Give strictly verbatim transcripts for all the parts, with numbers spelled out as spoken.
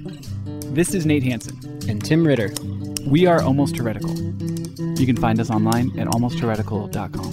This is Nate Hansen. And Tim Ritter. We are Almost Heretical. You can find us online at almost heretical dot com.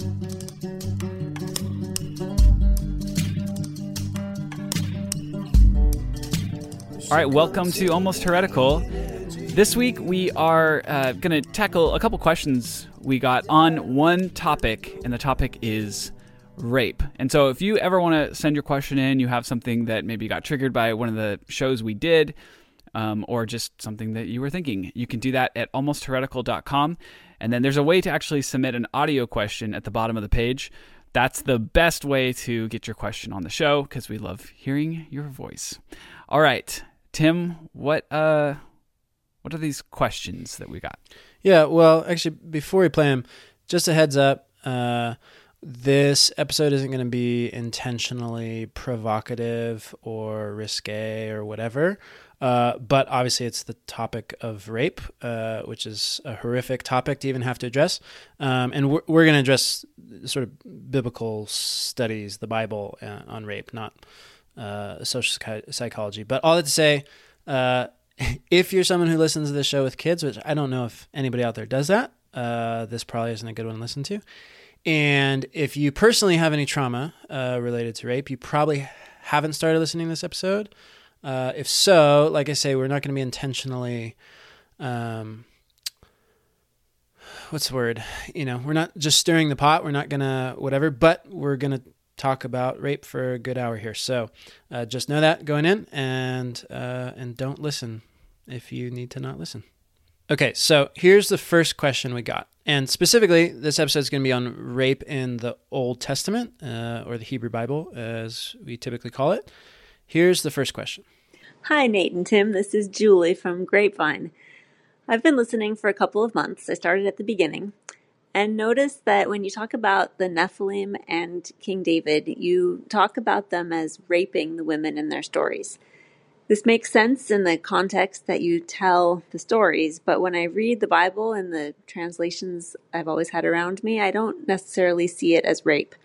All right, welcome to Almost Heretical. This week we are uh, going to tackle a couple questions we got on one topic, and the topic is rape. And so if you ever want to send your question in, you have something that maybe got triggered by one of the shows we did, um, or just something that you were thinking, you can do that at almost heretical dot com. And then there's a way to actually submit an audio question at the bottom of the page. That's the best way to get your question on the show because we love hearing your voice. All right, Tim, what uh, what are these questions that we got? Yeah, well, actually, before we play them, just a heads up, uh, this episode isn't going to be intentionally provocative or risque or whatever, uh, but obviously it's the topic of rape, uh, which is a horrific topic to even have to address, um, and we're, we're going to address sort of biblical studies, the Bible uh, on rape, not uh, social psych- psychology. But all that to say, uh, if you're someone who listens to this show with kids, which I don't know if anybody out there does that, uh, this probably isn't a good one to listen to. And if you personally have any trauma uh, related to rape, you probably haven't started listening to this episode. Uh, if so, like I say, we're not going to be intentionally, um, what's the word? You know, we're not just stirring the pot. We're not going to whatever, but we're going to talk about rape for a good hour here. So uh, just know that going in, and uh, and don't listen if you need to not listen. Okay, so here's the first question we got. And specifically, this episode is going to be on rape in the Old Testament, uh, or the Hebrew Bible, as we typically call it. Here's the first question. Hi, Nate and Tim. This is Julie from Grapevine. I've been listening for a couple of months. I started at the beginning. And notice that when you talk about the Nephilim and King David, you talk about them as raping the women in their stories. This makes sense in the context that you tell the stories, but when I read the Bible and the translations I've always had around me, I don't necessarily see it as rape.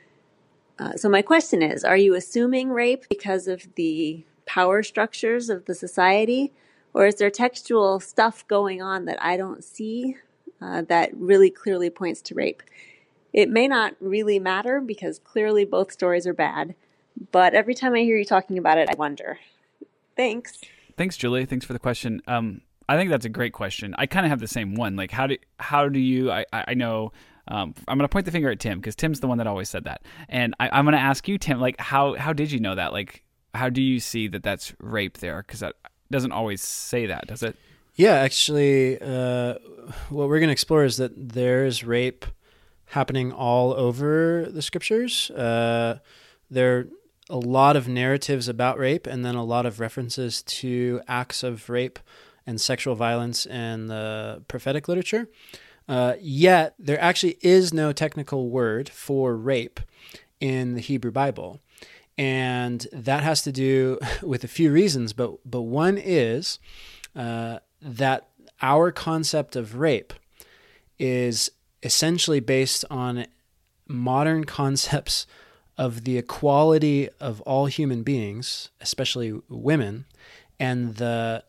Uh, so my question is, are you assuming rape because of the power structures of the society, or is there textual stuff going on that I don't see Uh, that really clearly points to rape? It may not really matter because clearly both stories are bad, but every time I hear you talking about it, I wonder. Thanks. Thanks, Julie. Thanks for the question. Um, I think that's a great question. I kind of have the same one. Like, how do how do you? I I know. Um, I'm going to point the finger at Tim because Tim's the one that always said that, and I, I'm going to ask you, Tim. Like, how how did you know that? Like, how do you see that that's rape there? Because that doesn't always say that, does it? Yeah, actually, uh, what we're going to explore is that there's rape happening all over the scriptures. Uh, there are a lot of narratives about rape, and then a lot of references to acts of rape and sexual violence in the prophetic literature. Uh, yet, there actually is no technical word for rape in the Hebrew Bible. And that has to do with a few reasons, but, but one is Uh, that our concept of rape is essentially based on modern concepts of the equality of all human beings, especially women, and the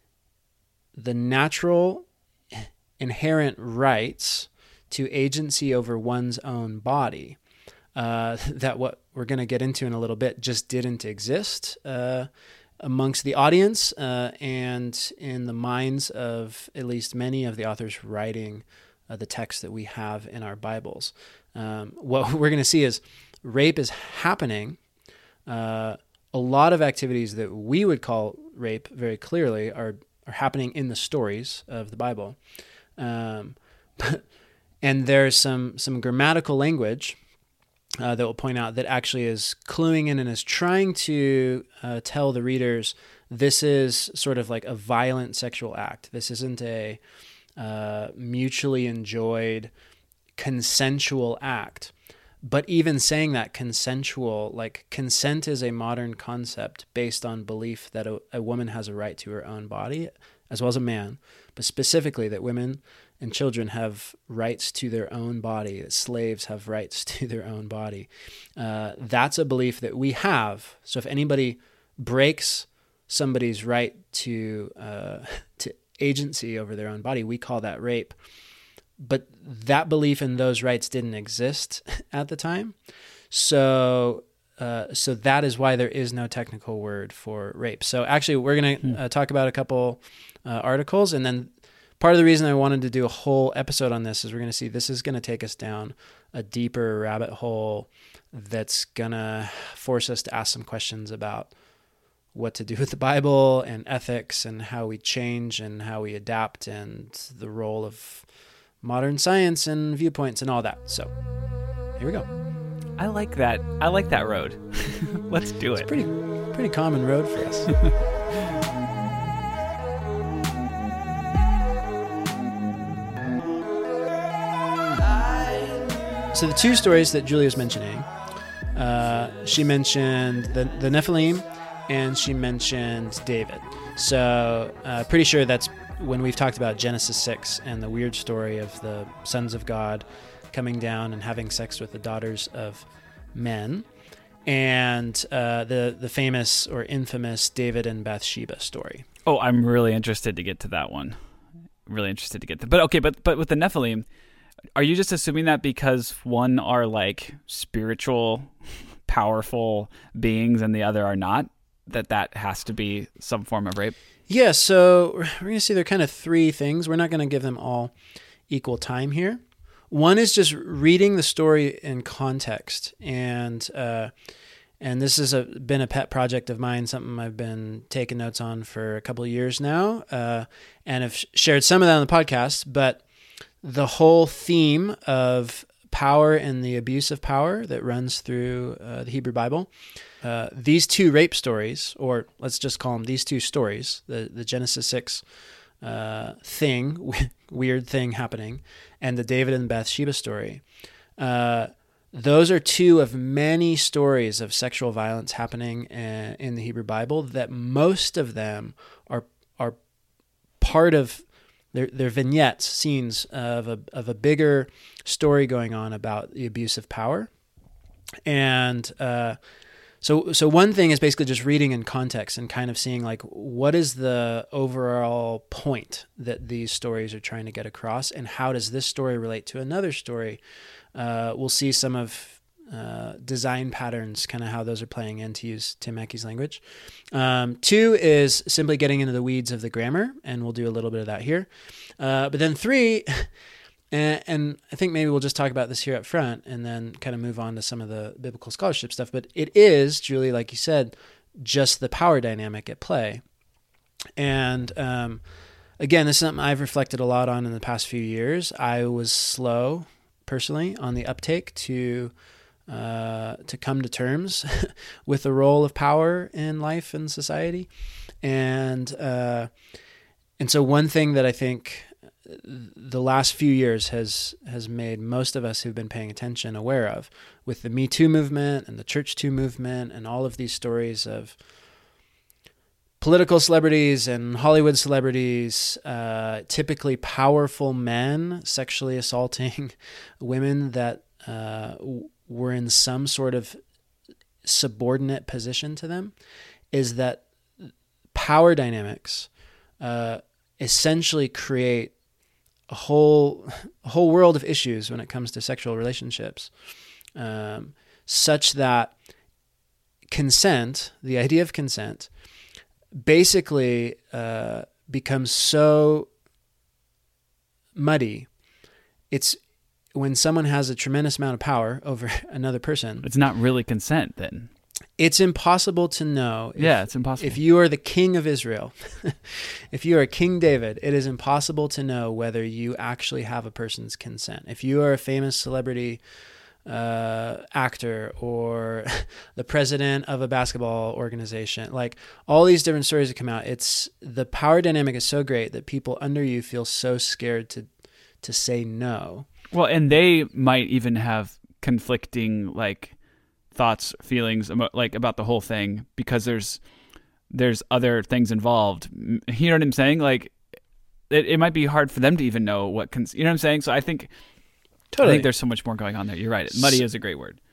the natural inherent rights to agency over one's own body, uh, that what we're going to get into in a little bit just didn't exist uh amongst the audience uh, and in the minds of at least many of the authors writing uh, the text that we have in our Bibles. Um, what we're going to see is rape is happening. Uh, a lot of activities that we would call rape very clearly are, are happening in the stories of the Bible. Um, and there's some, some grammatical language Uh, that will point out that actually is cluing in and is trying to uh, tell the readers this is sort of like a violent sexual act. This isn't a uh, mutually enjoyed consensual act. But even saying that consensual, like consent is a modern concept based on belief that a, a woman has a right to her own body as well as a man, but specifically that women and children have rights to their own body, that slaves have rights to their own body. Uh, that's a belief that we have. So if anybody breaks somebody's right to uh, to agency over their own body. We call that rape. But that belief in those rights didn't exist at the time. So uh, so that is why there is no technical word for rape. So actually, we're going to uh, talk about a couple uh, articles. And then part of the reason I wanted to do a whole episode on this is we're going to see this is going to take us down a deeper rabbit hole that's going to force us to ask some questions about what to do with the Bible and ethics and how we change and how we adapt and the role of modern science and viewpoints and all that. So here we go. I like that. I like that road. Let's do It's it. pretty, pretty common road for us. So the two stories that Julie was mentioning, uh, she mentioned the, the Nephilim and she mentioned David. So uh, pretty sure that's when we've talked about Genesis six and the weird story of the sons of God coming down and having sex with the daughters of men, and uh, the the famous or infamous David and Bathsheba story. Oh, I'm really interested to get to that one. Really interested to get to. But okay, but but with the Nephilim, are you just assuming that because one are like spiritual, powerful beings and the other are not, that that has to be some form of rape? Yeah, so we're going to see there are kind of three things. We're not going to give them all equal time here. One is just reading the story in context, and uh, and this has a, been a pet project of mine, something I've been taking notes on for a couple of years now, uh, and have shared some of that on the podcast, but the whole theme of power and the abuse of power that runs through uh, the Hebrew Bible. Uh, these two rape stories, or let's just call them these two stories, the, the Genesis six uh, thing, weird thing happening, and the David and Bathsheba story, uh, those are two of many stories of sexual violence happening in, in the Hebrew Bible that most of them are are part of They're, they're vignettes, scenes of a of a bigger story going on about the abuse of power. And uh, so so one thing is basically just reading in context and kind of seeing like what is the overall point that these stories are trying to get across, and how does this story relate to another story? Uh, we'll see some of uh, design patterns, kind of how those are playing in, to use Tim Mackey's language. Um, two is simply getting into the weeds of the grammar, and we'll do a little bit of that here. Uh, but then three, and, and I think maybe we'll just talk about this here up front and then kind of move on to some of the biblical scholarship stuff. But it is, Julie, like you said, just the power dynamic at play. And um, again, this is something I've reflected a lot on in the past few years. I was slow, personally, on the uptake to uh, to come to terms with the role of power in life and society. And uh, and so one thing that I think the last few years has has made most of us who've been paying attention aware of, with the Me Too movement and the Church Too movement and all of these stories of political celebrities and Hollywood celebrities, uh, typically powerful men sexually assaulting women that uh, were in some sort of subordinate position to them, is that power dynamics uh, essentially create a whole a whole world of issues when it comes to sexual relationships, um, such that consent, the idea of consent, basically uh, becomes so muddy. It's when someone has a tremendous amount of power over another person. It's not really consent then. It's impossible to know. If, yeah, it's impossible. If you are the king of Israel, if you are King David, it is impossible to know whether you actually have a person's consent. If you are a famous celebrity uh, actor or the president of a basketball organization, like all these different stories that come out, it's the power dynamic is so great that people under you feel so scared to to say no. Well, and they might even have conflicting like thoughts, feelings, like about the whole thing, because there's there's other things involved. You know what I'm saying? Like it, it might be hard for them to even know what cons- you know what I'm saying. So I think totally. I think there's so much more going on there. You're right. Muddy is a great word.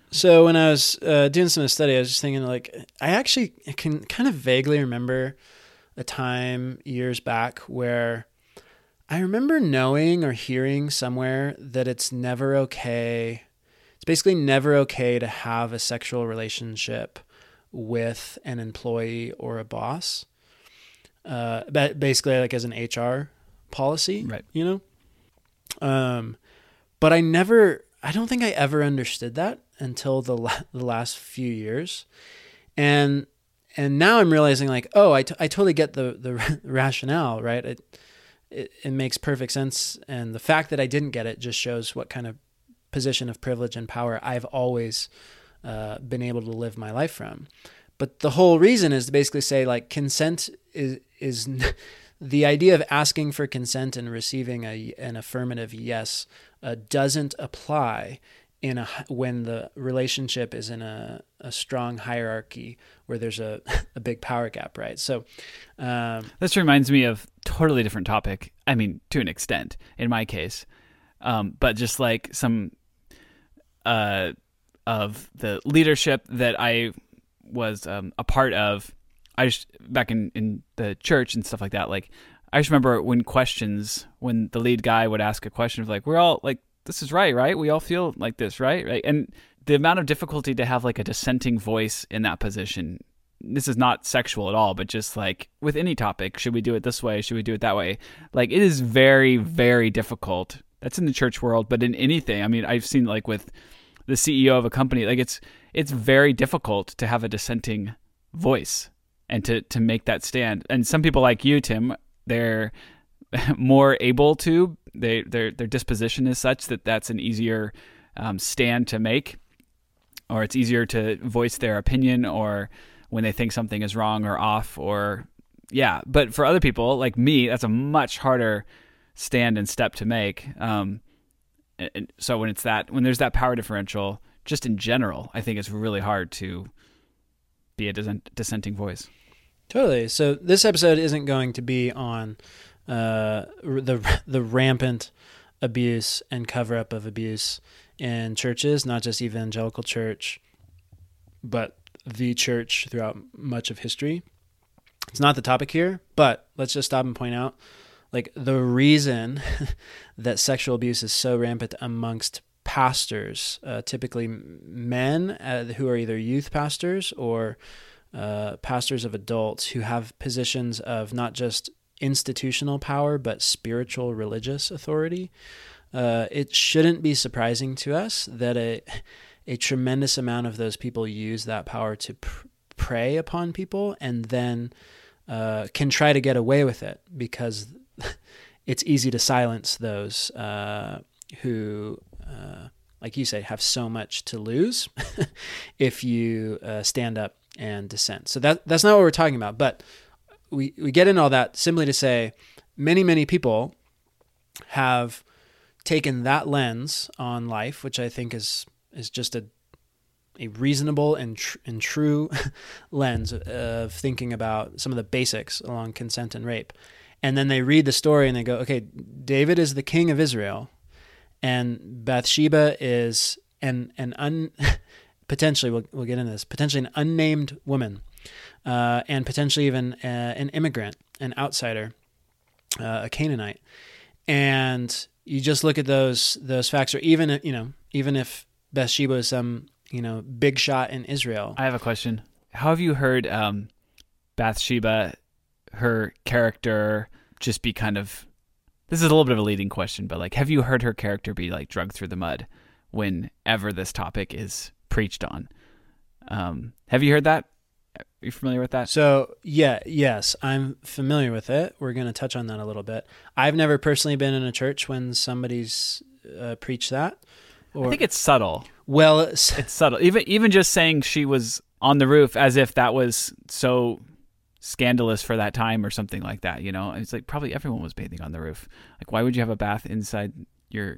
So when I was uh, doing some of the study, I was just thinking, like, I actually can kind of vaguely remember a time years back where I remember knowing or hearing somewhere that it's never okay. It's basically never okay to have a sexual relationship with an employee or a boss. Uh, but basically, like as an H R policy, right? You know. Um, but I never. I don't think I ever understood that until the la- the last few years, and and now I'm realizing like, oh, I, t- I totally get the the rationale, right? It, it it makes perfect sense, and the fact that I didn't get it just shows what kind of position of privilege and power I've always uh, been able to live my life from. But the whole reason is to basically say like consent is is the idea of asking for consent and receiving a an affirmative yes. Uh, doesn't apply in a when the relationship is in a, a strong hierarchy where there's a, a big power gap, right? So um, this reminds me of totally different topic. I mean, to an extent, in my case, um, but just like some uh, of the leadership that I was um, a part of, I just back in, in the church and stuff like that, like. I just remember when questions, when the lead guy would ask a question of like, we're all like, this is right, right? We all feel like this, right? Right. And the amount of difficulty to have like a dissenting voice in that position, this is not sexual at all, but just like with any topic, should we do it this way? Should we do it that way? Like it is very, very difficult. That's in the church world, but in anything, I mean, I've seen like with the C E O of a company, like it's, it's very difficult to have a dissenting voice and to, to make that stand. And some people like you, Tim, they're more able to, they, their their disposition is such that that's an easier um, stand to make, or it's easier to voice their opinion, or when they think something is wrong or off, or yeah. But for other people like me, that's a much harder stand and step to make. Um, and so when it's that, when there's that power differential, just in general, I think it's really hard to be a dissent, dissenting voice. Totally. So this episode isn't going to be on uh, the the rampant abuse and cover-up of abuse in churches, not just evangelical church, but the church throughout much of history. It's not the topic here, but let's just stop and point out, like, the reason that sexual abuse is so rampant amongst pastors, uh, typically men uh, who are either youth pastors or Uh, pastors of adults who have positions of not just institutional power, but spiritual religious authority. Uh, it shouldn't be surprising to us that a, a tremendous amount of those people use that power to pr- prey upon people and then uh, can try to get away with it because it's easy to silence those uh, who, uh, like you say, have so much to lose if you uh, stand up and dissent. So that that's not what we're talking about. But we, we get into all that simply to say many, many people have taken that lens on life, which I think is is just a a reasonable and tr- and true lens of thinking about some of the basics along consent and rape. And then they read the story and they go, okay, David is the king of Israel, and Bathsheba is an an un potentially, we'll, we'll get into this, potentially an unnamed woman, uh, and potentially even uh, an immigrant, an outsider, uh, a Canaanite. And you just look at those those facts, or even, you know, even if Bathsheba is some, you know, big shot in Israel. I have a question. How have you heard um, Bathsheba, her character, just be kind of, this is a little bit of a leading question, but like, have you heard her character be like drugged through the mud whenever this topic is preached on? Um, have you heard that? Are you familiar with that? So yeah, yes, I'm familiar with it. We're going to touch on that a little bit. I've never personally been in a church when somebody's uh, preached that. Or, I think it's subtle. Well, it's, it's subtle. Even even just saying she was on the roof as if that was so scandalous for that time or something like that. You know, it's like probably everyone was bathing on the roof. Like, why would you have a bath inside your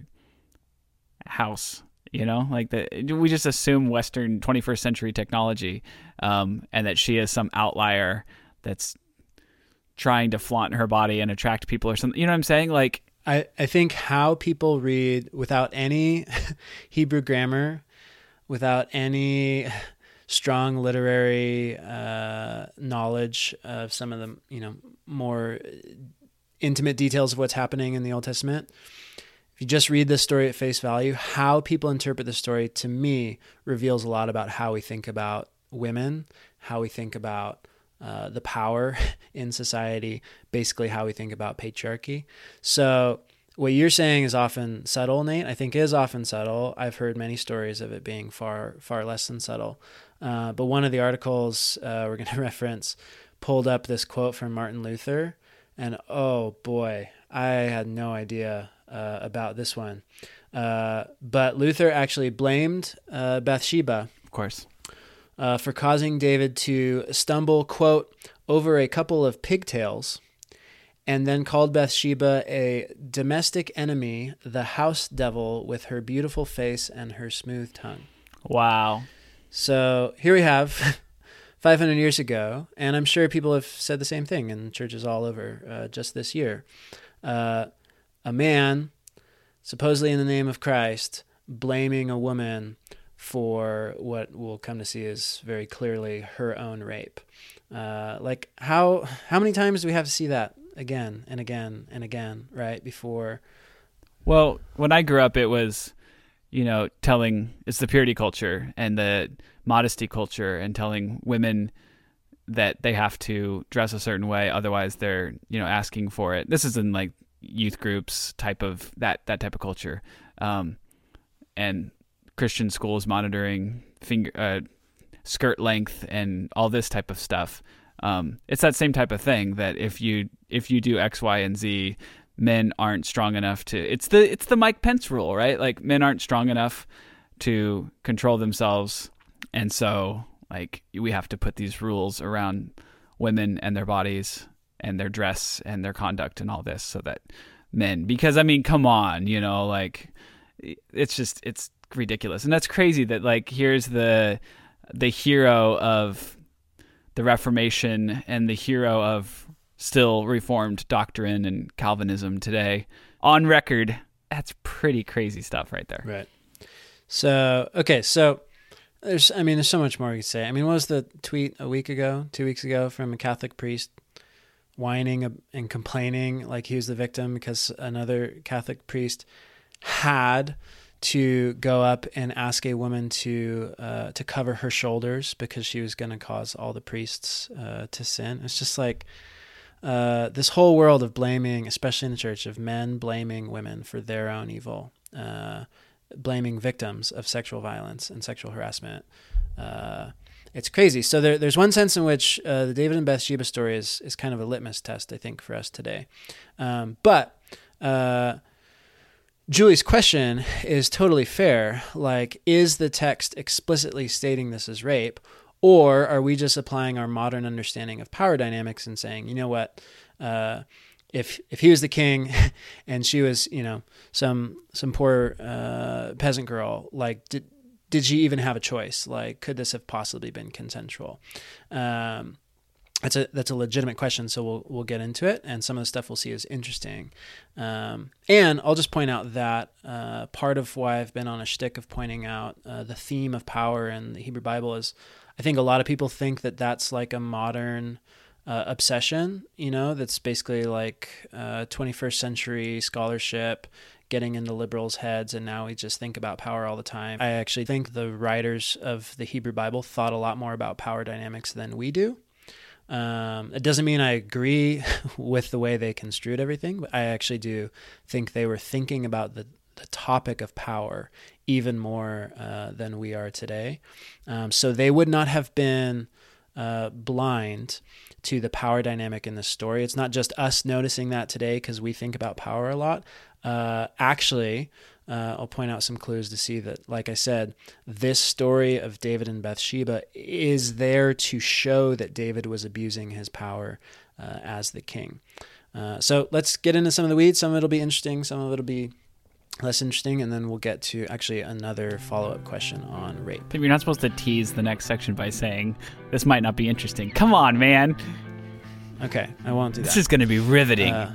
house? You know, like the, we just assume Western twenty-first century technology, um, and that she is some outlier that's trying to flaunt her body and attract people or something. You know what I'm saying? Like, I, I think how people read without any Hebrew grammar, without any strong literary uh, knowledge of some of the, you know, more intimate details of what's happening in the Old Testament. If you just read this story at face value, how people interpret the story, to me, reveals a lot about how we think about women, how we think about uh, the power in society, basically how we think about patriarchy. So what you're saying is often subtle, Nate. I think is often subtle. I've heard many stories of it being far, far less than subtle. Uh, but one of the articles uh, we're going to reference pulled up this quote from Martin Luther. And oh boy, I had no idea uh, about this one. Uh, but Luther actually blamed uh, Bathsheba, Of course. uh, for causing David to stumble, quote, over a couple of pigtails, and then called Bathsheba a domestic enemy, the house devil with her beautiful face and her smooth tongue. Wow. So here we have five hundred years ago, and I'm sure people have said the same thing in churches all over uh, just this year. Uh, a man, supposedly in the name of Christ, blaming a woman for what we'll come to see as very clearly her own rape. Uh, like how how many times do we have to see that again and again and again, right? Before. Well, when I grew up, it was, you know, telling, it's the purity culture and the modesty culture and telling women that they have to dress a certain way, otherwise they're, you know, asking for it. This is in like youth groups type of that that type of culture, um, and Christian schools monitoring finger uh, skirt length and all this type of stuff. Um, it's that same type of thing that if you if you do X, Y, and Z, men aren't strong enough to. It's the it's the Mike Pence rule, right? Like men aren't strong enough to control themselves, and so like we have to put these rules around women and their bodies and their dress and their conduct and all this, so that men. Because I mean, come on, you know, like it's just it's ridiculous, and that's crazy that like here's the the hero of the Reformation and the hero of still Reformed doctrine and Calvinism today on record. That's pretty crazy stuff right there. Right. So, okay. So there's, I mean, there's so much more we could say. I mean, what was the tweet a week ago, two weeks ago from a Catholic priest whining and complaining like he was the victim because another Catholic priest had to go up and ask a woman to uh, to cover her shoulders because she was going to cause all the priests uh, to sin. It's just like uh, this whole world of blaming, especially in the church, of men blaming women for their own evil, uh, blaming victims of sexual violence and sexual harassment. Uh, it's crazy. So there, there's one sense in which uh, the David and Bathsheba story is is kind of a litmus test, I think, for us today. Um, but uh, Julie's question is totally fair. Like, is the text explicitly stating this is rape, or are we just applying our modern understanding of power dynamics and saying, you know what, uh, if if he was the king and she was, you know, some some poor uh, peasant girl, like, did did she even have a choice? Like, could this have possibly been consensual? Um, That's a that's a legitimate question, so we'll we'll get into it, and some of the stuff we'll see is interesting. Um, and I'll just point out that uh, part of why I've been on a shtick of pointing out uh, the theme of power in the Hebrew Bible is I think a lot of people think that that's like a modern uh, obsession, you know, that's basically like uh, twenty-first century scholarship getting into liberals' heads, and now we just think about power all the time. I actually think the writers of the Hebrew Bible thought a lot more about power dynamics than we do. Um, it doesn't mean I agree with the way they construed everything, but I actually do think they were thinking about the, the topic of power even more uh, than we are today. Um, so they would not have been uh, blind to the power dynamic in this story. It's not just us noticing that today because we think about power a lot. Uh, actually, Uh, I'll point out some clues to see that, like I said, this story of David and Bathsheba is there to show that David was abusing his power uh, as the king. Uh, so let's get into some of the weeds. Some of it will be interesting, some of it will be less interesting, and then we'll get to actually another follow-up question on rape. You're not supposed to tease the next section by saying, this might not be interesting. Come on, man. Okay, I won't do that. This is going to be riveting. Uh,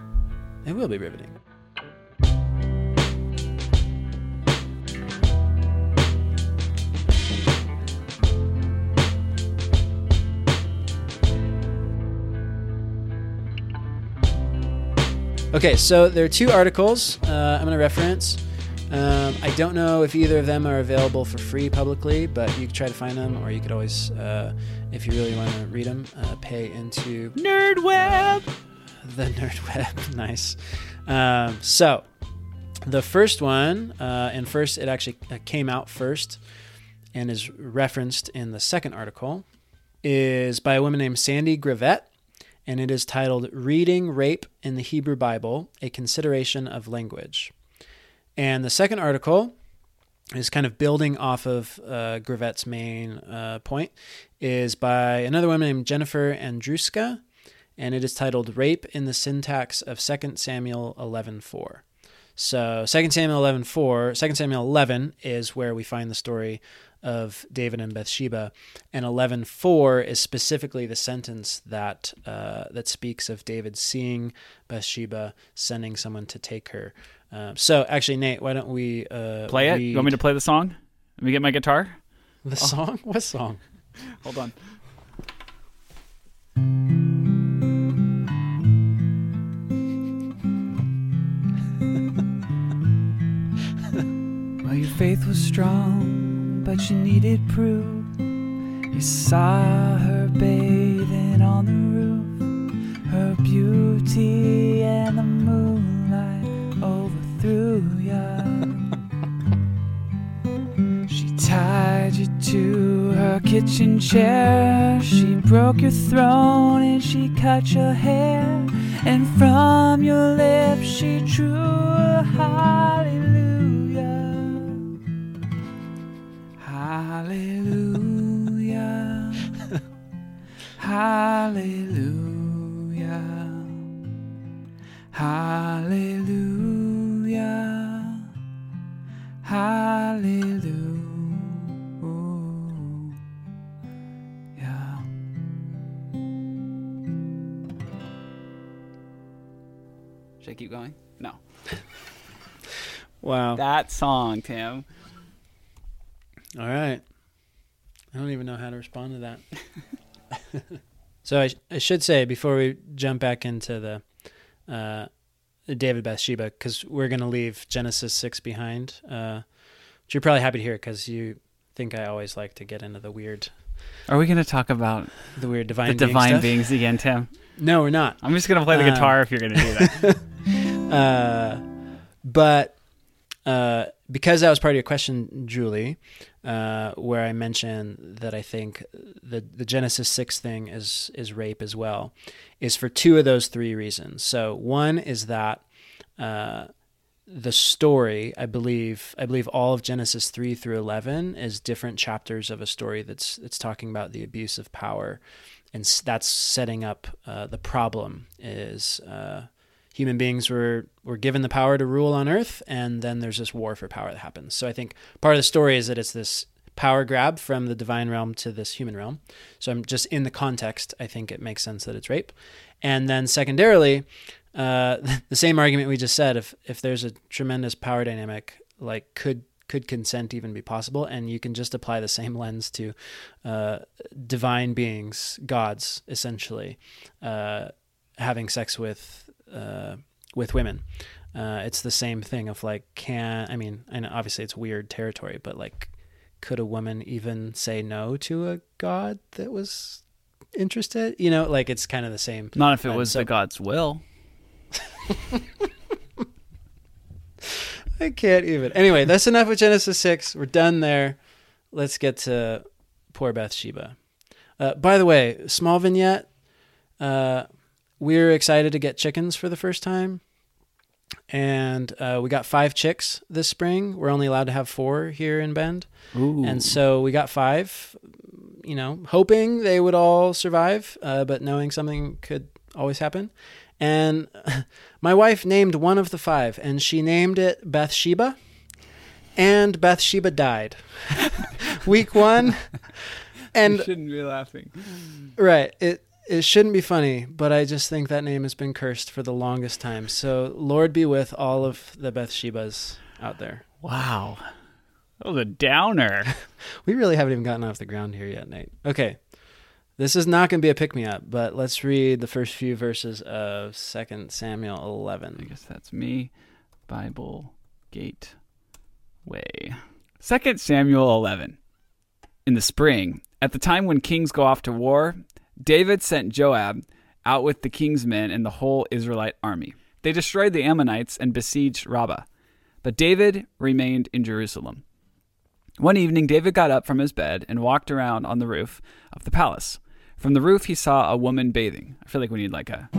it will be riveting. Okay, so there are two articles uh, I'm going to reference. Um, I don't know if either of them are available for free publicly, but you can try to find them, or you could always, uh, if you really want to read them, uh, pay into NerdWeb. Uh, the NerdWeb. Nice. Um, so the first one, uh, and first it actually came out first and is referenced in the second article, is by a woman named Sandy Gravett, and it is titled "Reading Rape in the Hebrew Bible, A Consideration of Language." And the second article is kind of building off of uh, Gravett's main uh, point, is by another woman named Jennifer Andruska, and it is titled "Rape in the Syntax of Second Samuel eleven four." So Second Samuel eleven four, Second Samuel eleven is where we find the story of David and Bathsheba, and eleven four is specifically the sentence that uh, that speaks of David seeing Bathsheba, sending someone to take her. Um, so actually, Nate, why don't we uh, play it? read You want me to play the song? Let me get my guitar. the song? What song? Hold on. Well, your faith was strong, but you needed proof. You saw her bathing on the roof, her beauty and the moonlight overthrew ya. She tied you to her kitchen chair, she broke your throne and she cut your hair, and from your lips she drew a hallelujah. Hallelujah. Hallelujah. Hallelujah. Hallelujah. Should I keep going? No. Wow. That song, Tim. All right. I don't even know how to respond to that. So I, I should say, before we jump back into the uh, David Bathsheba, because we're going to leave Genesis six behind, uh, which you're probably happy to hear because you think I always like to get into the weird. Are we going to talk about the weird divine the being divine stuff? beings again, Tim? No, we're not. I'm just going to play the Um, guitar if you're going to do that. uh, but uh, because that was part of your question, Julie, uh, where I mentioned that I think the the Genesis six thing is is rape as well, is for two of those three reasons. So one is that uh, the story, I believe, I believe all of Genesis three through eleven is different chapters of a story that's that's talking about the abuse of power, and s- that's setting up uh, the problem is. Uh, Human beings were, were given the power to rule on earth, and then there's this war for power that happens. So I think part of the story is that it's this power grab from the divine realm to this human realm. So I'm just in the context, I think it makes sense that it's rape. And then secondarily, uh, the same argument we just said, if if there's a tremendous power dynamic, like could could consent even be possible? And you can just apply the same lens to uh, divine beings, gods, essentially, uh, having sex with uh, with women. Uh, it's the same thing of like, can, I mean, and obviously it's weird territory, but like, could a woman even say no to a god that was interested? You know, like it's kind of the same. Not if it And was so- the God's will. I can't even. Anyway, that's enough with Genesis six. We're done there. Let's get to poor Bathsheba. Uh, by the way, small vignette. Uh, we're excited to get chickens for the first time. And uh, we got five chicks this spring. We're only allowed to have four here in Bend. Ooh. And so we got five, you know, hoping they would all survive, uh, but knowing something could always happen. And my wife named one of the five, and she named it Bathsheba, and Bathsheba died. Week one. And you shouldn't be laughing. right, it it shouldn't be funny, but I just think that name has been cursed for the longest time. So Lord be with all of the Bathshebas out there. Wow. That was a downer. We really haven't even gotten off the ground here yet, Nate. Okay. This is not going to be a pick-me-up, but let's read the first few verses of Second Samuel eleven. I guess that's me. Bible Gateway. Second Samuel eleven. In the spring, at the time when kings go off to war, David sent Joab out with the king's men and the whole Israelite army. They destroyed the Ammonites and besieged Rabbah. But David remained in Jerusalem. One evening, David got up from his bed and walked around on the roof of the palace. From the roof, he saw a woman bathing. I feel like we need like a...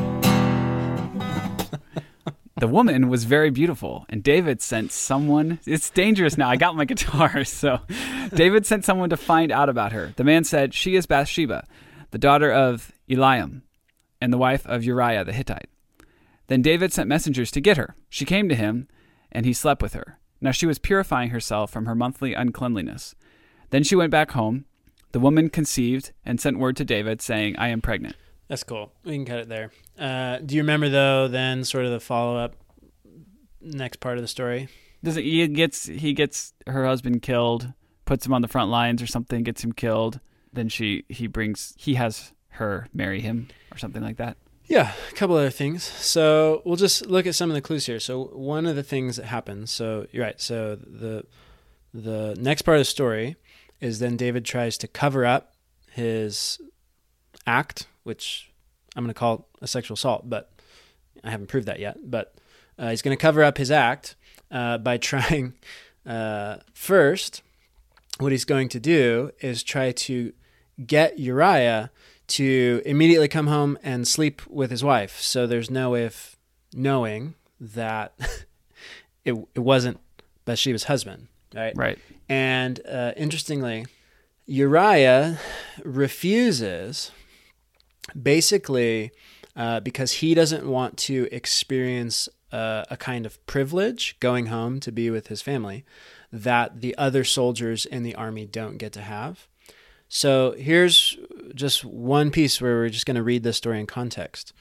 The woman was very beautiful, and David sent someone... It's dangerous now. I got my guitar, so... David sent someone to find out about her. The man said, "She is Bathsheba, the daughter of Eliam, and the wife of Uriah the Hittite." Then David sent messengers to get her. She came to him, and he slept with her. Now she was purifying herself from her monthly uncleanliness. Then she went back home. The woman conceived and sent word to David, saying, "I am pregnant." That's cool. We can cut it there. Uh, do you remember, though, then sort of the follow-up next part of the story? Does it, he gets he gets her husband killed, puts him on the front lines or something, gets him killed. Then she he brings he has her marry him or something like that. Yeah, a couple other things. So we'll just look at some of the clues here. So one of the things that happens, so you're right, so the the next part of the story is then David tries to cover up his act, which I'm going to call a sexual assault, but I haven't proved that yet. But uh, he's going to cover up his act uh, by trying, uh, first, what he's going to do is try to get Uriah to immediately come home and sleep with his wife. So there's no way of knowing that it it wasn't Bathsheba's husband, right? Right. And uh, interestingly, Uriah refuses, basically uh, because he doesn't want to experience uh, a kind of privilege going home to be with his family that the other soldiers in the army don't get to have. So here's just one piece where we're just going to read this story in context.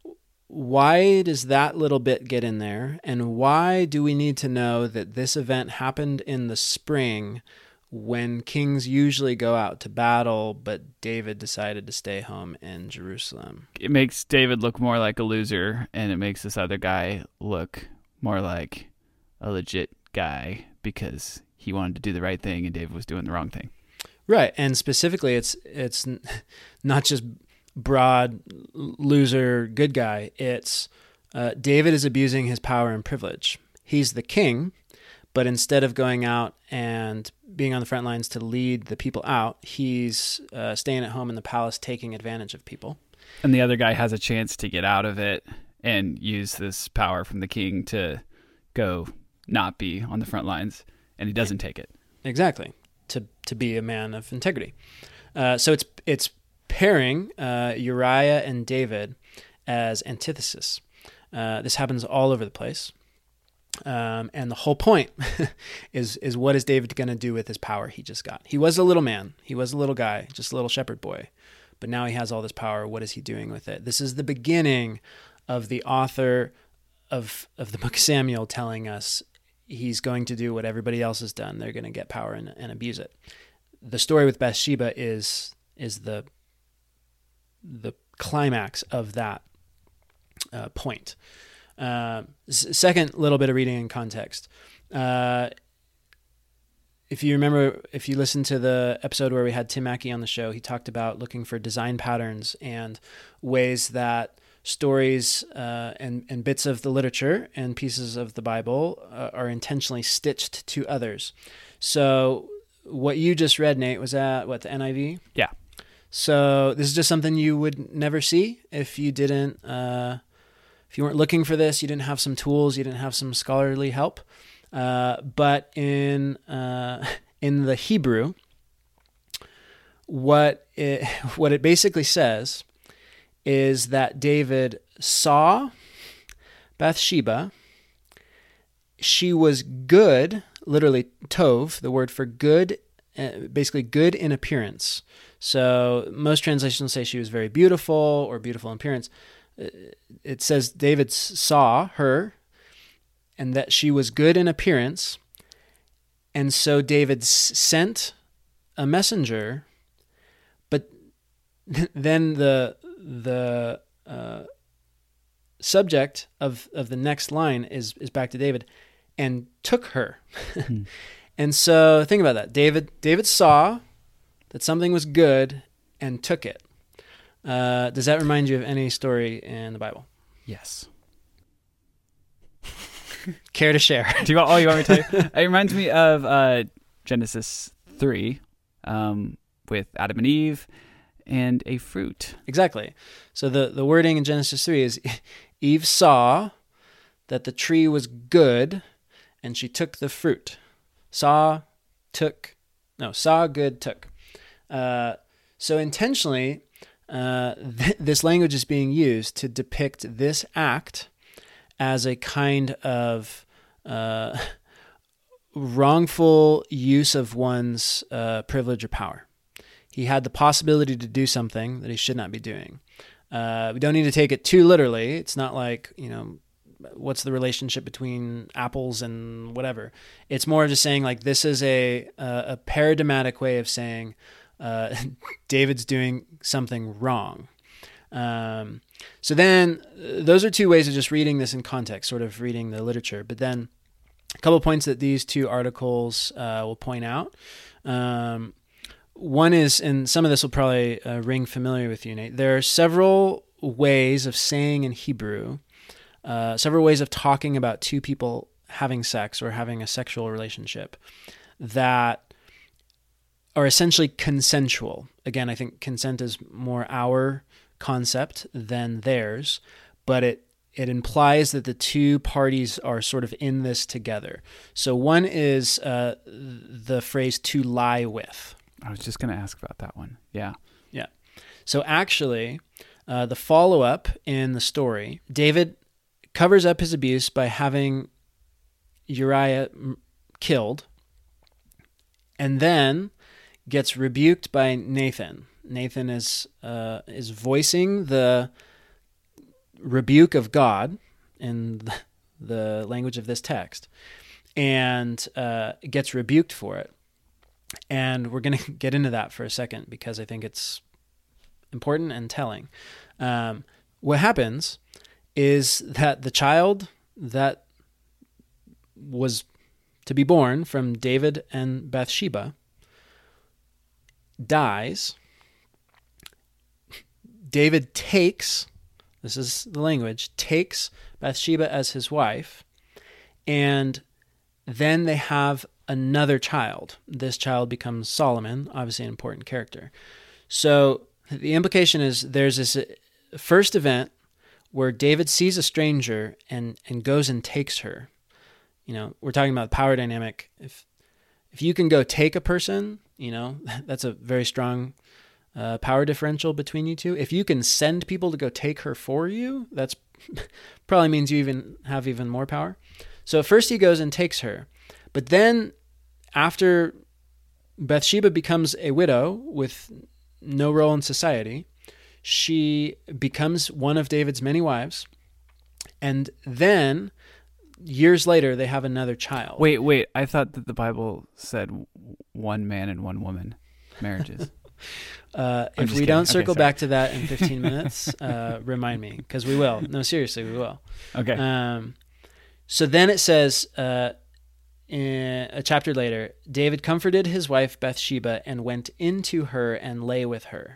Why does that little bit get in there? And why do we need to know that this event happened in the spring when kings usually go out to battle, but David decided to stay home in Jerusalem? It makes David look more like a loser, and it makes this other guy look more like a legit guy because he wanted to do the right thing and David was doing the wrong thing. Right, and specifically, it's it's not just broad loser good guy. It's uh, David is abusing his power and privilege. He's the king, but instead of going out and being on the front lines to lead the people out, he's uh, staying at home in the palace, taking advantage of people. And the other guy has a chance to get out of it and use this power from the king to go not be on the front lines, and he doesn't take it. Exactly. To to be a man of integrity. Uh, so it's it's pairing uh, Uriah and David as antithesis. Uh, this happens all over the place. Um, and the whole point is is what is David going to do with his power he just got? He was a little man. He was a little guy, just a little shepherd boy. But now he has all this power. What is he doing with it? This is the beginning of the author of of the book of Samuel telling us he's going to do what everybody else has done. They're going to get power and, and abuse it. The story with Bathsheba is is the the climax of that uh, point. Uh, s- second little bit of reading in context. Uh, if you remember, if you listened to the episode where we had Tim Mackey on the show, he talked about looking for design patterns and ways that stories uh, and, and bits of the literature and pieces of the Bible uh, are intentionally stitched to others. So what you just read, Nate, was that, what, the N I V? Yeah. So this is just something you would never see if you didn't, uh, if you weren't looking for this, you didn't have some tools, you didn't have some scholarly help. Uh, but in uh, in the Hebrew, what it, what it basically says is that David saw Bathsheba. She was good, literally tov, the word for good, uh, basically good in appearance. So most translations say she was very beautiful or beautiful in appearance. It says David saw her and that she was good in appearance. And so David sent a messenger, but then the the uh, subject of, of the next line is is back to David, and took her. Hmm. And so think about that. David David saw that something was good and took it. Uh, does that remind you of any story in the Bible? Yes. Care to share? Do you want, oh, you want me to tell you? It reminds me of uh, Genesis three um, with Adam and Eve and a fruit. Exactly. So the, the wording in Genesis three is Eve saw that the tree was good and she took the fruit. Saw, took, no, saw, good, took. Uh, so intentionally, uh, th- this language is being used to depict this act as a kind of uh, wrongful use of one's uh, privilege or power. He had the possibility to do something that he should not be doing. Uh, we don't need to take it too literally. It's not like, you know, what's the relationship between apples and whatever. It's more just saying like this is a a, a paradigmatic way of saying uh, David's doing something wrong. Um, so then uh, those are two ways of just reading this in context, sort of reading the literature. But then a couple of points that these two articles uh, will point out. Um, one is, and some of this will probably uh, ring familiar with you, Nate. There are several ways of saying in Hebrew Uh, several ways of talking about two people having sex or having a sexual relationship that are essentially consensual. Again, I think consent is more our concept than theirs, but it it implies that the two parties are sort of in this together. So one is uh, the phrase "to lie with." I was just going to ask about that one. Yeah. Yeah. So actually, uh, the follow-up in the story, David covers up his abuse by having Uriah killed, and then gets rebuked by Nathan. Nathan is uh, is voicing the rebuke of God in the language of this text, and uh, gets rebuked for it. And we're going to get into that for a second because I think it's important and telling. Um, what happens is that the child that was to be born from David and Bathsheba dies. David takes, this is the language, takes Bathsheba as his wife, and then they have another child. This child becomes Solomon, obviously an important character. So the implication is there's this first event where David sees a stranger and, and goes and takes her. You know, we're talking about the power dynamic. If if you can go take a person, you know, that's a very strong uh, power differential between you two. If you can send people to go take her for you, that's probably means you even have even more power. So at first he goes and takes her. But then after Bathsheba becomes a widow with no role in society, she becomes one of David's many wives. And then years later, they have another child. Wait, wait. I thought that the Bible said one man and one woman marriages. uh, if we kidding. don't Okay, circle sorry. back to that in fifteen minutes, uh, remind me, because we will. No, seriously, we will. Okay. Um, so then it says, uh, in a chapter later, David comforted his wife Bathsheba and went into her and lay with her.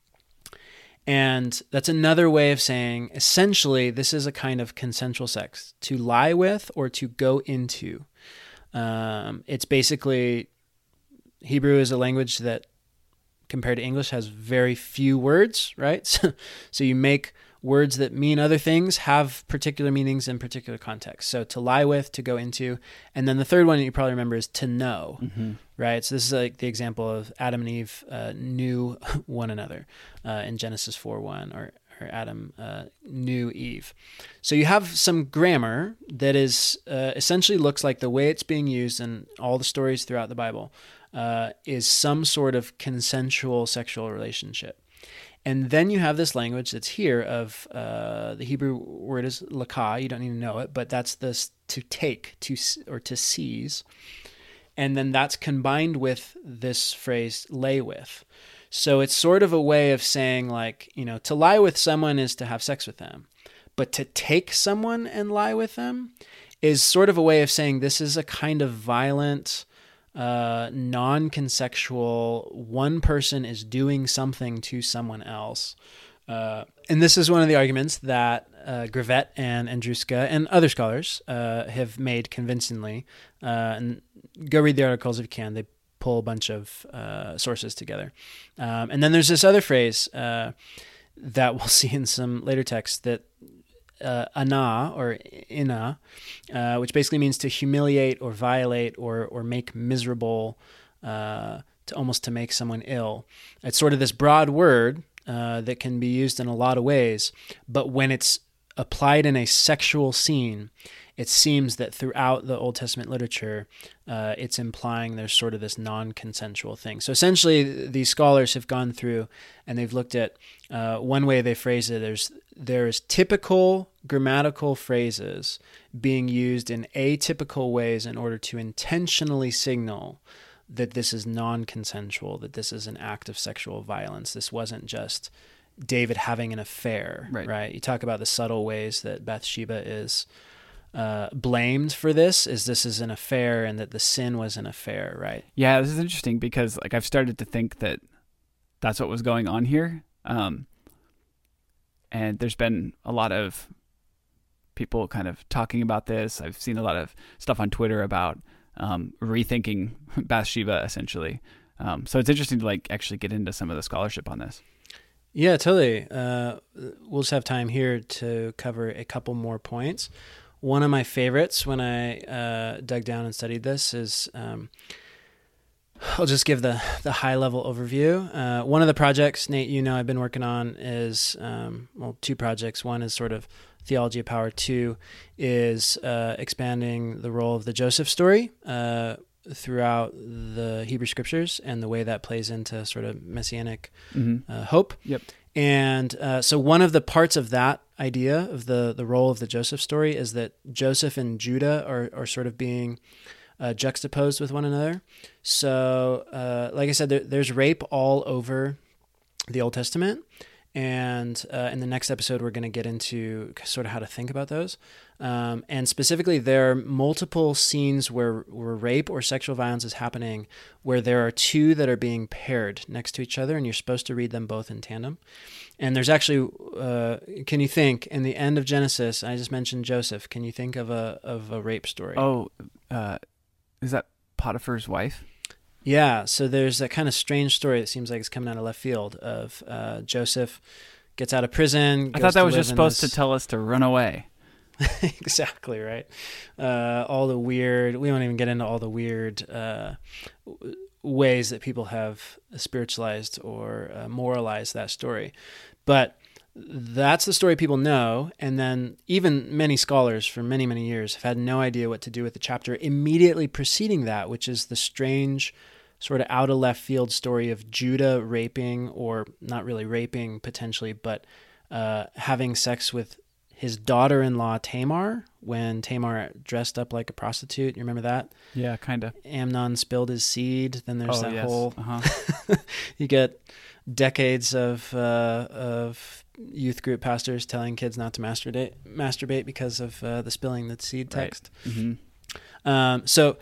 And that's another way of saying, essentially, this is a kind of consensual sex, to lie with or to go into. Um, it's basically, Hebrew is a language that, compared to English, has very few words, right? So, so you make words that mean other things have particular meanings in particular contexts. So to lie with, to go into. And then the third one that you probably remember is to know, mm-hmm. right? So this is like the example of Adam and Eve uh, knew one another uh, in Genesis four one, or, or Adam uh, knew Eve. So you have some grammar that is uh, essentially looks like the way it's being used in all the stories throughout the Bible uh, is some sort of consensual sexual relationship. And then you have this language that's here of uh, the Hebrew word is lakah. You don't need to know it, but that's this to take, to or to seize. And then that's combined with this phrase lay with. So it's sort of a way of saying, like, you know, to lie with someone is to have sex with them, but to take someone and lie with them is sort of a way of saying this is a kind of violent, uh, non-consensual, one person is doing something to someone else. Uh, and this is one of the arguments that uh, Gravett and Andruska and other scholars uh, have made convincingly. Uh, and go read the articles if you can. They pull a bunch of uh, sources together. Um, and then there's this other phrase uh, that we'll see in some later texts that uh, ana or ina, uh, which basically means to humiliate or violate or or make miserable, uh, to almost to make someone ill. It's sort of this broad word uh, that can be used in a lot of ways, but when it's applied in a sexual scene, it seems that throughout the Old Testament literature, uh, it's implying there's sort of this non-consensual thing. So essentially, these scholars have gone through and they've looked at uh, one way they phrase it. There's there's typical grammatical phrases being used in atypical ways in order to intentionally signal that this is non-consensual, that this is an act of sexual violence. This wasn't just David having an affair, right? right? You talk about the subtle ways that Bathsheba is uh, blamed for this, is this is an affair and that the sin was an affair, right? Yeah, this is interesting because like I've started to think that that's what was going on here. Um, and there's been a lot of people kind of talking about this. I've seen a lot of stuff on Twitter about um, rethinking Bathsheba, essentially. Um, so it's interesting to like actually get into some of the scholarship on this. Yeah, totally. Uh, we'll just have time here to cover a couple more points. One of my favorites when I uh, dug down and studied this is, um, I'll just give the, the high-level overview. Uh, one of the projects, Nate, you know I've been working on is, um, well, two projects. One is sort of Theology of Power. Two is uh, expanding the role of the Joseph story uh, throughout the Hebrew Scriptures and the way that plays into sort of messianic Mm-hmm. uh, hope. Yep. And uh, so one of the parts of that idea of the, the role of the Joseph story is that Joseph and Judah are, are sort of being uh, juxtaposed with one another. So uh, like I said, there, there's rape all over the Old Testament. And uh, in the next episode, we're going to get into sort of how to think about those. Um, and specifically, there are multiple scenes where, where rape or sexual violence is happening, where there are two that are being paired next to each other, and you're supposed to read them both in tandem. And there's actually, uh, can you think, in the end of Genesis, I just mentioned Joseph, can you think of a of a rape story? Oh, uh, is that Potiphar's wife? Yeah, so there's that kind of strange story that seems like it's coming out of left field of uh, Joseph gets out of prison. I thought that to was just live in supposed this... to tell us to run away. Exactly, right. Uh, all the weird, we won't even get into all the weird uh, w- ways that people have spiritualized or uh, moralized that story. But that's the story people know, and then even many scholars for many, many years have had no idea what to do with the chapter immediately preceding that, which is the strange sort of out of left field story of Judah raping, or not really raping potentially, but uh, having sex with his daughter-in-law Tamar when Tamar dressed up like a prostitute. You remember that? Yeah, kind of. Amnon spilled his seed. Then there's oh, that yes. whole, uh-huh. you get decades of uh, of youth group pastors telling kids not to masturbate masturbate because of uh, the spilling the seed text. Right. Mm-hmm. Um, so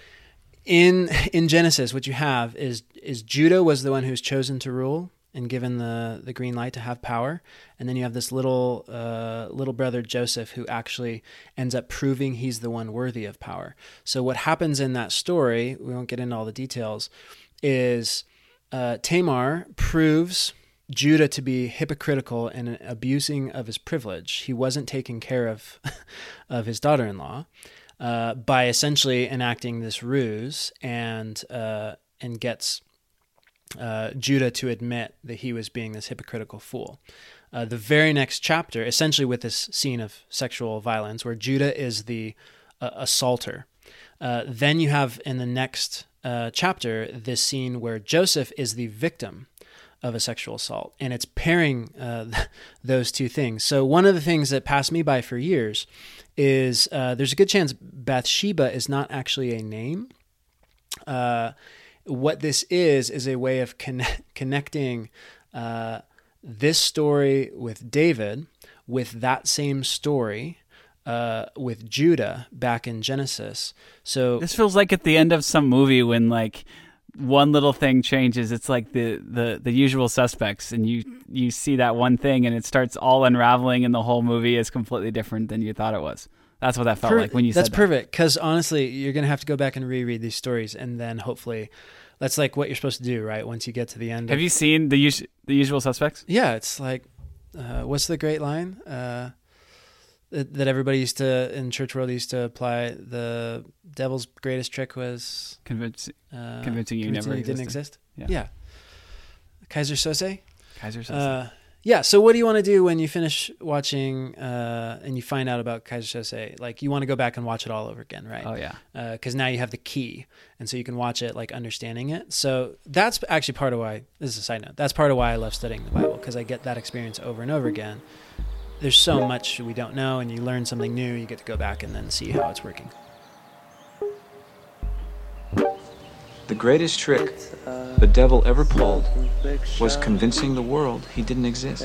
in in Genesis, what you have is is Judah was the one who's chosen to rule and given the, the green light to have power, and then you have this little uh, little brother Joseph who actually ends up proving he's the one worthy of power. So what happens in that story, we won't get into all the details, is uh, Tamar proves Judah to be hypocritical and abusing of his privilege. He wasn't taking care of of his daughter-in-law uh, by essentially enacting this ruse, and uh, and gets uh, Judah to admit that he was being this hypocritical fool. Uh, the very next chapter, essentially with this scene of sexual violence, where Judah is the uh, assaulter. Uh, then you have in the next uh, chapter this scene where Joseph is the victim of a sexual assault, and it's pairing uh, those two things. So one of the things that passed me by for years is uh, there's a good chance Bathsheba is not actually a name. Uh, what this is is a way of conne- connecting uh, this story with David with that same story uh, with Judah back in Genesis. So This feels like at the end of some movie when like one little thing changes. It's like the, the, the usual suspects, and you you see that one thing, and it starts all unraveling, and the whole movie is completely different than you thought it was. That's what that felt Per- like when you that's said that. That's perfect, because honestly, you're going to have to go back and reread these stories, and then hopefully, that's like what you're supposed to do, right? Once you get to the end. Have of, you seen the us- the usual suspects? Yeah, it's like, uh, what's the great line uh, that, that everybody used to in church world used to apply? The devil's greatest trick was Convince- uh, convincing you convincing never he didn't existed. exist. Yeah. Yeah. Kaiser Sose. Kaiser says. Uh, yeah. So what do you want to do when you finish watching uh, and you find out about Kaiser Sose? Like you want to go back and watch it all over again, right? oh yeah. Because uh, now you have the key, and so you can watch it like understanding it. So that's actually part of why, this is a side note, that's part of why I love studying the Bible, because I get that experience over and over again. There's so much we don't know, and you learn something new, you get to go back and then see how it's working. The greatest trick the devil ever pulled was convincing the world he didn't exist.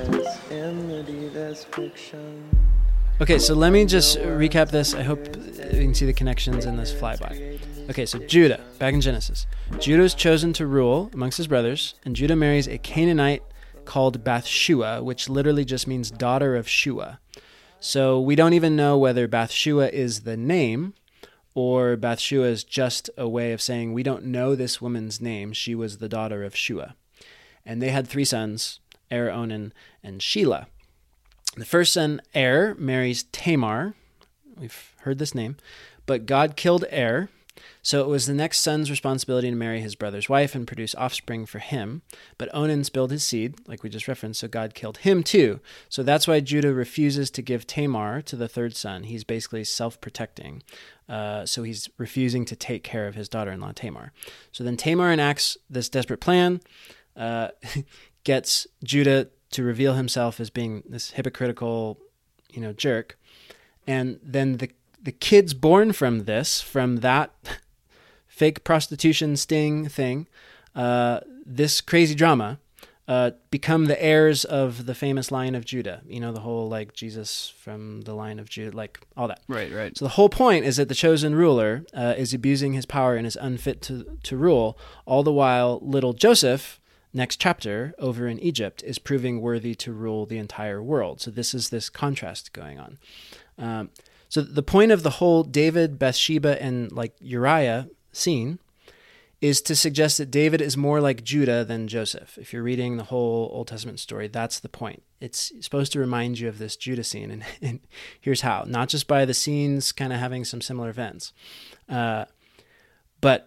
Okay, so let me just recap this. I hope you can see the connections in this flyby. Okay, so Judah, back in Genesis. Judah is chosen to rule amongst his brothers, and Judah marries a Canaanite called Bathshua, which literally just means daughter of Shua. So we don't even know whether Bathshua is the name, or Bathshua is just a way of saying we don't know this woman's name. She was the daughter of Shua. And they had three sons, Er, Onan, and Shelah. The first son, Er, marries Tamar. We've heard this name. But God killed Er, so it was the next son's responsibility to marry his brother's wife and produce offspring for him. But Onan spilled his seed, like we just referenced, so God killed him too. So that's why Judah refuses to give Tamar to the third son. He's basically self-protecting. Uh, so he's refusing to take care of his daughter-in-law, Tamar. So then Tamar enacts this desperate plan, uh, gets Judah to reveal himself as being this hypocritical, you know, jerk. And then the the kids born from this, from that fake prostitution sting thing, uh, this crazy drama, uh, become the heirs of the famous line of Judah. You know, the whole, like, Jesus from the line of Judah, like, all that. Right, right. So the whole point is that the chosen ruler uh, is abusing his power and is unfit to, to rule, all the while little Joseph, next chapter, over in Egypt, is proving worthy to rule the entire world. So this is this contrast going on. Um, so the point of the whole David, Bathsheba, and like Uriah scene is to suggest that David is more like Judah than Joseph. If you're reading the whole Old Testament story, that's the point. It's supposed to remind you of this Judah scene, and, and here's how. Not just by the scenes kind of having some similar events, uh, but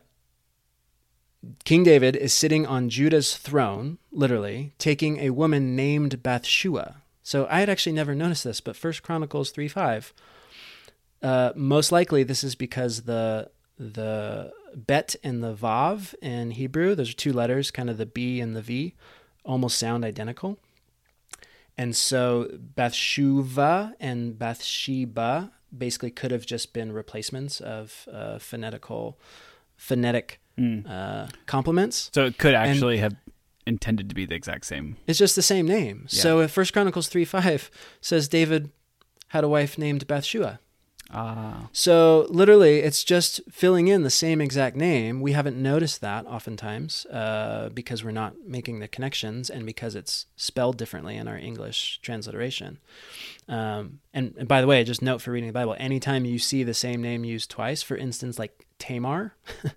King David is sitting on Judah's throne, literally, taking a woman named Bathshua. So I had actually never noticed this, but First Chronicles three five, uh, most likely this is because the the bet and the vav in Hebrew, those are two letters, kind of the B and the V, almost sound identical. And so Bathshua and Bathsheba basically could have just been replacements of uh, phonetical, phonetic mm. uh, complements. So it could actually and have intended to be the exact same. It's just the same name. Yeah. So if First Chronicles three five says David had a wife named Bathshua. Ah. So literally, it's just filling in the same exact name. We haven't noticed that oftentimes uh, because we're not making the connections and because it's spelled differently in our English transliteration. Um, and, and by the way, just note for reading the Bible, anytime you see the same name used twice, for instance, like Tamar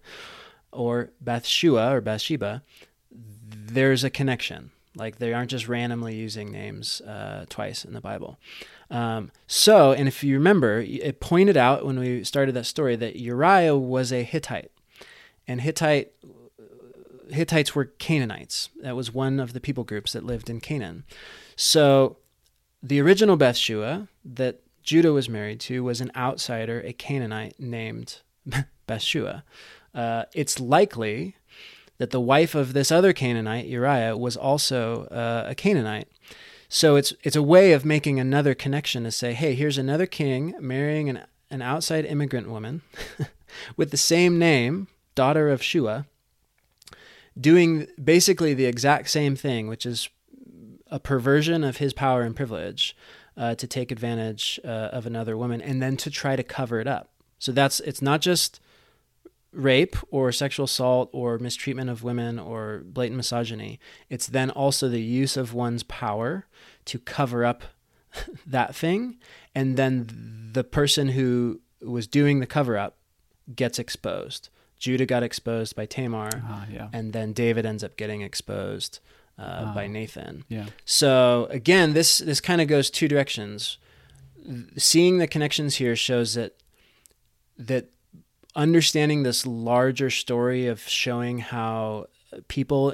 or Bathshua or Bathsheba, there's a connection. Like they aren't just randomly using names uh, twice in the Bible. Um, so, and if you remember, it pointed out when we started that story that Uriah was a Hittite, and Hittite Hittites were Canaanites. That was one of the people groups that lived in Canaan. So, the original Bathshua that Judah was married to was an outsider, a Canaanite named Bathshua. Uh, it's likely that the wife of this other Canaanite, Uriah, was also uh, a Canaanite. So it's it's a way of making another connection to say, hey, here's another king marrying an, an outside immigrant woman with the same name, daughter of Shua, doing basically the exact same thing, which is a perversion of his power and privilege uh, to take advantage uh, of another woman and then to try to cover it up. So that's, it's not just rape or sexual assault or mistreatment of women or blatant misogyny. It's then also the use of one's power to cover up that thing. And then the person who was doing the cover up gets exposed. Judah got exposed by Tamar, uh, yeah. and then David ends up getting exposed uh, uh, by Nathan. Yeah. So again, this this kind of goes two directions. Seeing the connections here shows that that understanding this larger story of showing how people,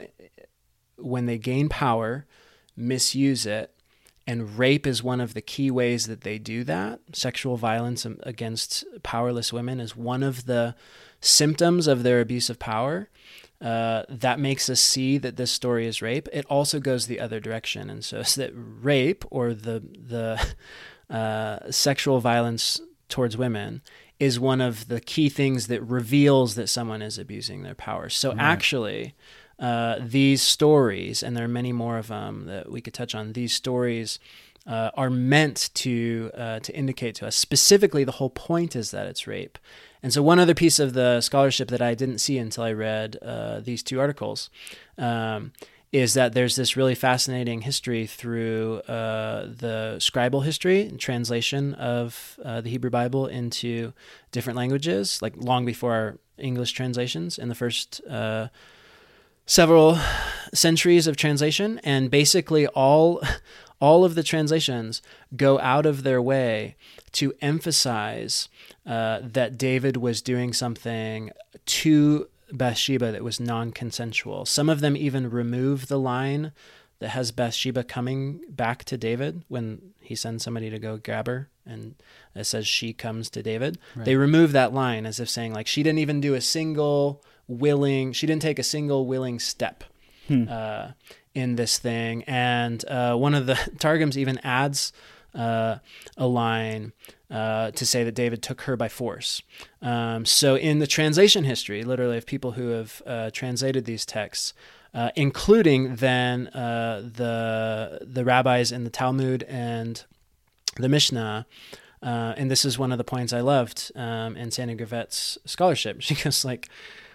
when they gain power, misuse it, and rape is one of the key ways that they do that. Sexual violence against powerless women is one of the symptoms of their abuse of power. Uh, that makes us see that this story is rape. It also goes the other direction, and so it's that rape or the the uh, sexual violence towards women is one of the key things that reveals that someone is abusing their power. So right. actually, uh, these stories, and there are many more of them that we could touch on, these stories uh, are meant to uh, to indicate to us, specifically the whole point is that it's rape. And so one other piece of the scholarship that I didn't see until I read uh, these two articles um, is that there's this really fascinating history through uh, the scribal history and translation of uh, the Hebrew Bible into different languages, like long before our English translations in the first uh, several centuries of translation. And basically all all of the translations go out of their way to emphasize uh, that David was doing something to Bathsheba that was non-consensual. Some of them even remove the line that has Bathsheba coming back to David when he sends somebody to go grab her, and it says she comes to David. Right. They remove that line as if saying, like, she didn't even do a single willing, she didn't take a single willing step hmm. uh, in this thing. And uh, one of the Targums even adds uh, a line Uh, to say that David took her by force. Um, so in the translation history, literally of people who have uh, translated these texts, uh, including then uh, the the rabbis in the Talmud and the Mishnah, uh, and this is one of the points I loved um, in Sandy Gravet's scholarship. She goes like,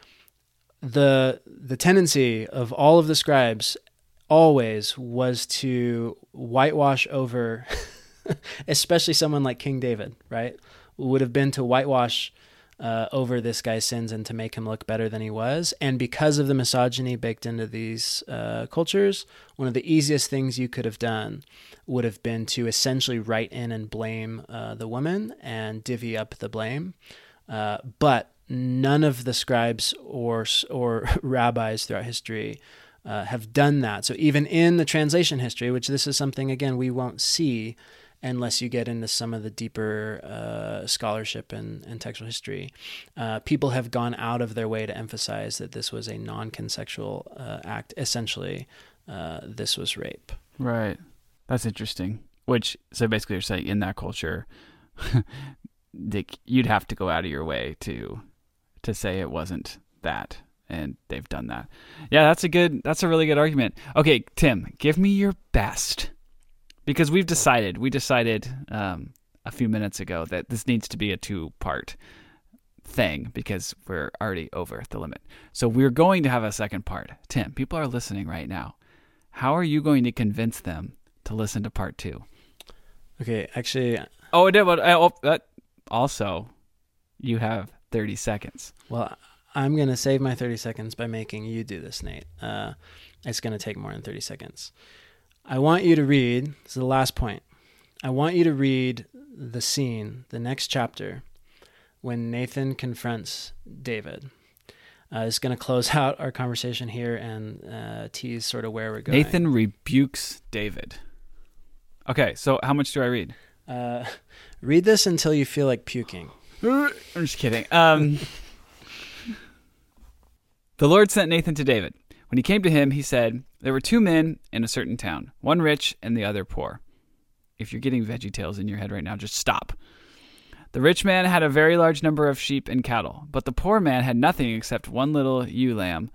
the the tendency of all of the scribes always was to whitewash over especially someone like King David, right, would have been to whitewash uh, over this guy's sins and to make him look better than he was. And because of the misogyny baked into these uh, cultures, one of the easiest things you could have done would have been to essentially write in and blame uh, the woman and divvy up the blame. Uh, but none of the scribes or or rabbis throughout history uh, have done that. So even in the translation history, which this is something, again, we won't see unless you get into some of the deeper uh, scholarship and, and textual history, uh, people have gone out of their way to emphasize that this was a non-consensual uh, act. Essentially, uh, this was rape. Right. That's interesting. Which, so basically you're saying in that culture, Dick, you'd have to go out of your way to to say it wasn't that, and they've done that. Yeah, that's a good, that's a really good argument. Okay, Tim, give me your best. Because we've decided, we decided um, a few minutes ago that this needs to be a two-part thing because we're already over the limit. So we're going to have a second part. Tim, people are listening right now. How are you going to convince them to listen to part two? Okay, actually... Oh, it did, but oh, that, also, you have thirty seconds. Well, I'm going to save my thirty seconds by making you do this, Nate. Uh, it's going to take more than thirty seconds. I want you to read, this is the last point, I want you to read the scene, the next chapter, when Nathan confronts David. Uh, it's going to close out our conversation here and uh, tease sort of where we're going. Nathan rebukes David. Okay, so how much do I read? Uh, read this until you feel like puking. I'm just kidding. Um, the Lord sent Nathan to David. When he came to him, he said, there were two men in a certain town, one rich and the other poor. If you're getting VeggieTales in your head right now, just stop. The rich man had a very large number of sheep and cattle, but the poor man had nothing except one little ewe lamb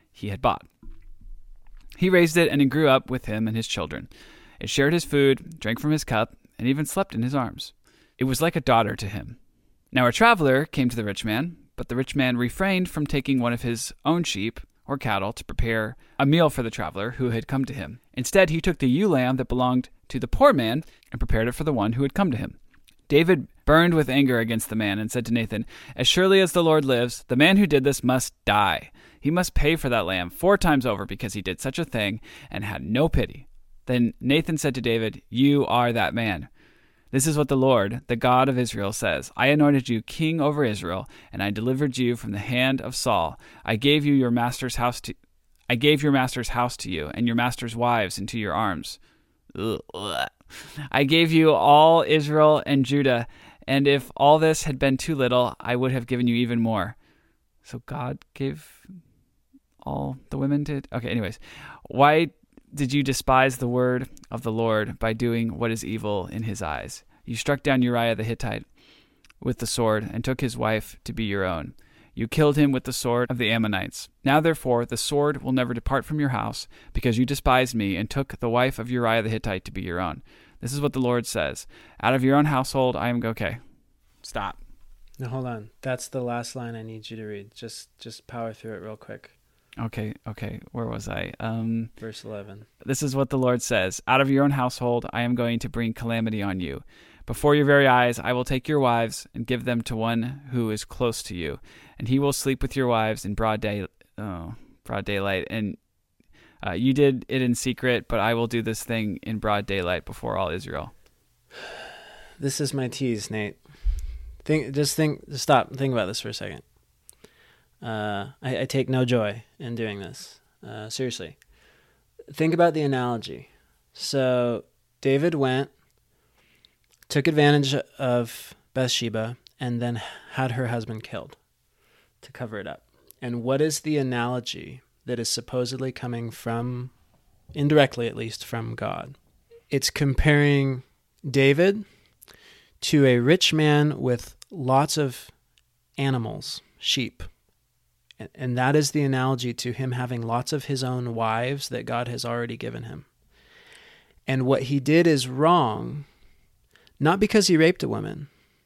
he had bought. He raised it, and it grew up with him and his children. It shared his food, drank from his cup, and even slept in his arms. It was like a daughter to him. Now a traveler came to the rich man, but the rich man refrained from taking one of his own sheep or cattle to prepare a meal for the traveler who had come to him. Instead, he took the ewe lamb that belonged to the poor man and prepared it for the one who had come to him. David burned with anger against the man and said to Nathan, "As surely as the Lord lives, the man who did this must die. He must pay for that lamb four times over because he did such a thing and had no pity." Then Nathan said to David, "You are that man. This is what the Lord, the God of Israel, says. I anointed you king over Israel, and I delivered you from the hand of Saul. I gave you your master's house to I gave your master's house to you, and your master's wives into your arms. Ugh. I gave you all Israel and Judah, and if all this had been too little, I would have given you even more." So God gave all the women to... Okay, anyways. "Why did you despise the word of the Lord by doing what is evil in his eyes? You struck down Uriah the Hittite with the sword and took his wife to be your own. You killed him with the sword of the Ammonites. Now, therefore, the sword will never depart from your house, because you despised me and took the wife of Uriah the Hittite to be your own. This is what the Lord says. Out of your own household, I am... Okay. Stop. Now, hold on. That's the last line I need you to read. Just just power through it real quick. Okay, okay. Where was I? Um, Verse eleven. This is what the Lord says. Out of your own household, I am going to bring calamity on you. Before your very eyes, I will take your wives and give them to one who is close to you, and he will sleep with your wives in broad day, oh, broad daylight. And uh, you did it in secret, but I will do this thing in broad daylight before all Israel. This is my tease, Nate. Think, just think, just stop and think about this for a second. Uh, I, I take no joy in doing this. Uh, seriously. Think about the analogy. So David went, took advantage of Bathsheba, and then had her husband killed to cover it up. And what is the analogy that is supposedly coming from, indirectly at least, from God? It's comparing David to a rich man with lots of animals, sheep. And that is the analogy to him having lots of his own wives that God has already given him. And what he did is wrong, not because he raped a woman,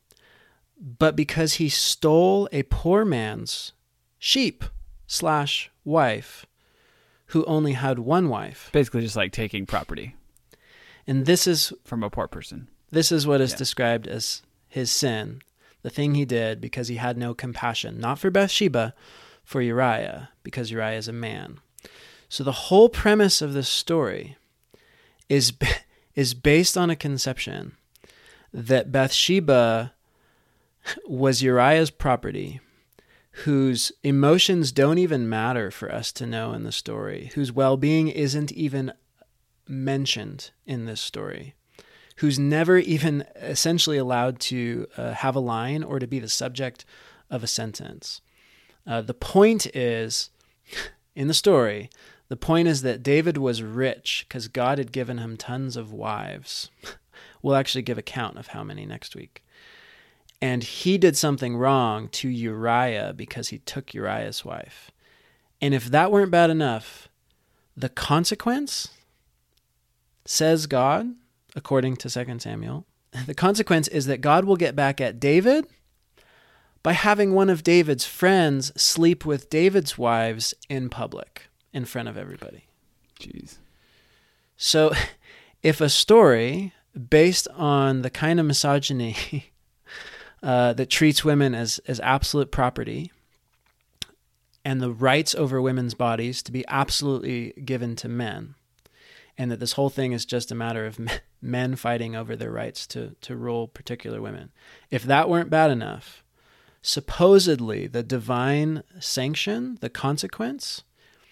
but because he stole a poor man's sheep slash wife who only had one wife. Basically just like taking property. And this is from a poor person. This is what is yeah. described as his sin, the thing he did because he had no compassion, not for Bathsheba, for Uriah, because Uriah is a man. So the whole premise of this story is is based on a conception that Bathsheba was Uriah's property, whose emotions don't even matter for us to know in the story, whose well-being isn't even mentioned in this story, who's never even essentially allowed to uh, have a line or to be the subject of a sentence. Uh, the point is, in the story, the point is that David was rich because God had given him tons of wives. We'll actually give a count of how many next week. And he did something wrong to Uriah because he took Uriah's wife. And if that weren't bad enough, the consequence, says God, according to Second Samuel, the consequence is that God will get back at David by having one of David's friends sleep with David's wives in public, in front of everybody. Jeez. So if a story based on the kind of misogyny uh, that treats women as, as absolute property and the rights over women's bodies to be absolutely given to men, and that this whole thing is just a matter of men fighting over their rights to, to rule particular women, if that weren't bad enough, supposedly the divine sanction, the consequence,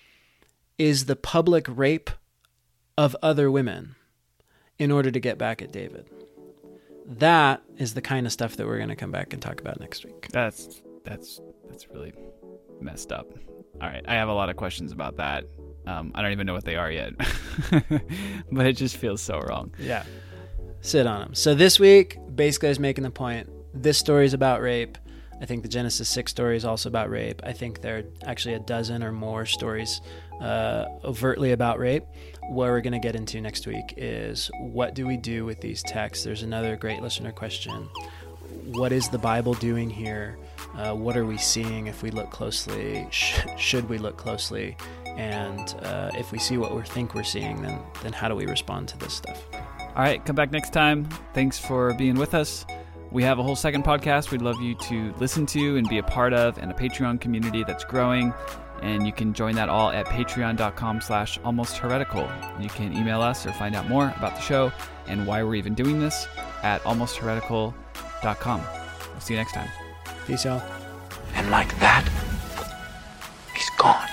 is the public rape of other women in order to get back at David. That is the kind of stuff that we're going to come back and talk about next week. That's that's that's really messed up. All right, I have a lot of questions about that. Um, I don't even know what they are yet, but it just feels so wrong. Yeah, sit on them. So this week, basically, I was making the point. This story is about rape. I think the Genesis six story is also about rape. I think there are actually a dozen or more stories uh, overtly about rape. What we're going to get into next week is, what do we do with these texts? There's another great listener question. What is the Bible doing here? Uh, what are we seeing if we look closely? Sh- should we look closely? And uh, if we see what we think we're seeing, then then how do we respond to this stuff? All right, come back next time. Thanks for being with us. We have a whole second podcast we'd love you to listen to and be a part of, and a Patreon community that's growing. And you can join that all at patreon.com slash almost heretical. You can email us or find out more about the show and why we're even doing this at almost heretical dot com. We'll see you next time. Peace, y'all. And like that, he's gone.